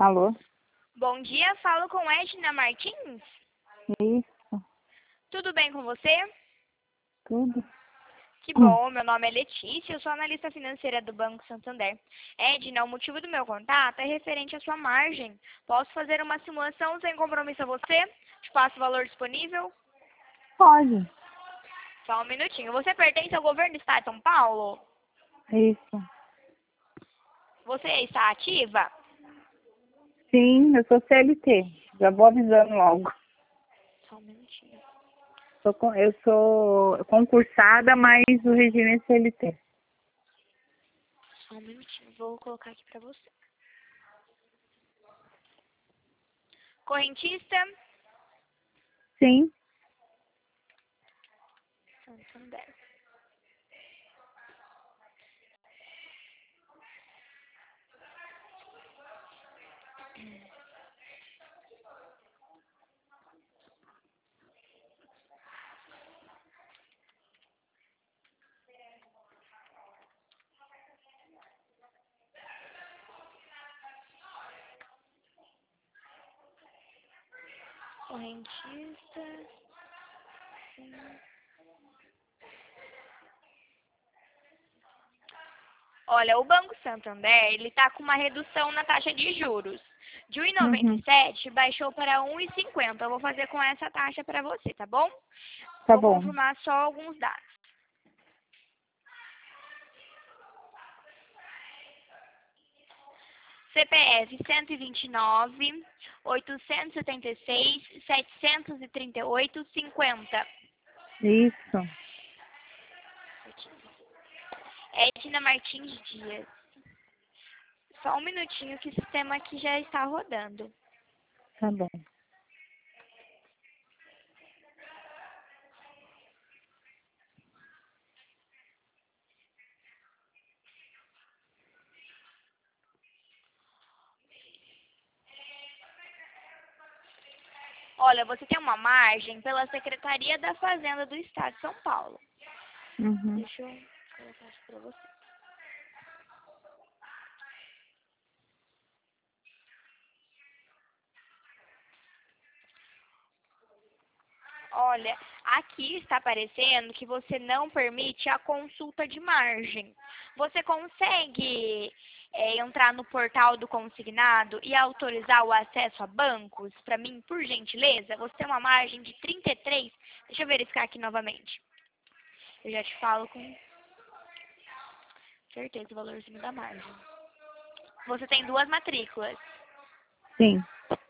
Alô? Bom dia, falo com Edna Martins. Isso, Tudo bem com você? tudo. Que bom, meu nome é Letícia, eu sou analista financeira do Banco Santander. Edna, o motivo do meu contato é referente à sua margem. Posso fazer uma simulação sem compromisso a você? Te passo o valor disponível? Pode. Só um minutinho. Você pertence ao governo do estado de São Paulo? Isso. Você está ativa? Sim, eu sou CLT. Já vou avisando logo. Só um minutinho. Eu sou concursada, mas o regime é CLT. Só um minutinho, vou colocar aqui pra você. Correntista? Sim. Santander. Correntista. Sim. Olha, o Banco Santander, ele tá com uma redução na taxa de juros. De Uhum. 1,97 baixou para 1,50. Eu vou fazer com essa taxa para você, tá bom? Tá Vou bom. confirmar só alguns dados. CPF 129 876 738 50. Isso. Edna Martins Dias. Só um minutinho que o sistema aqui já está rodando. Tá bom. Olha, você tem uma margem pela Secretaria da Fazenda do Estado de São Paulo. Uhum. Deixa eu colocar isso para você. Olha, aqui está aparecendo que você não permite a consulta de margem. Você consegue entrar no portal do consignado e autorizar o acesso a bancos? Para mim, por gentileza, você tem uma margem de 33. Deixa eu verificar aqui novamente. Eu já te falo com certeza o valorzinho da margem. Você tem 2 matrículas. Sim.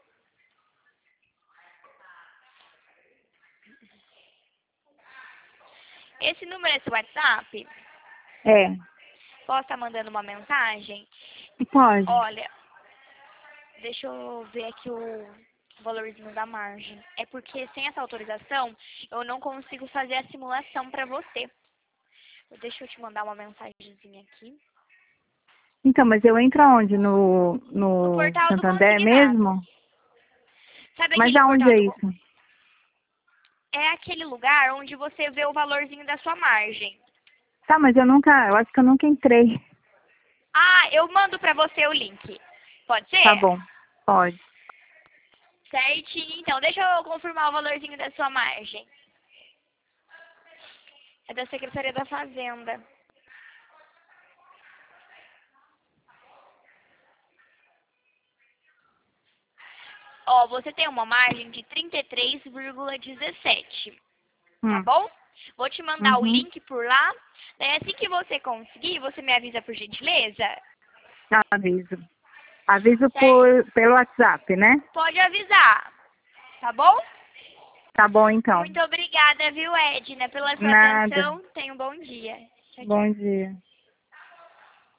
Esse número é seu WhatsApp? É. Posso estar mandando uma mensagem? Pode. Olha, deixa eu ver aqui o valorzinho da margem. É porque sem essa autorização, eu não consigo fazer a simulação para você. Deixa eu te mandar uma mensagenzinha aqui. Então, mas eu entro aonde? No No portal do Santander consignado. mesmo? Sabe Mas aquele aonde portal é do... isso? É aquele lugar onde você vê o valorzinho da sua margem. Tá, mas eu acho que eu nunca entrei. Ah, eu mando para você o link. Pode Tá ser? bom. Pode. Certinho. Então, deixa eu confirmar o valorzinho da sua margem. É da Secretaria da Fazenda. Ó, você tem uma margem de 33,17. Tá Hum. bom? Vou te mandar o Uhum. link por lá. Daí assim que você conseguir, você me avisa por gentileza? Aviso. Aviso Certo? pelo WhatsApp, né? Pode avisar. Tá bom? Tá bom, então. Muito obrigada, viu, Edna, pela sua Nada. atenção. Tenha um bom dia. Tchau, tchau. Bom dia.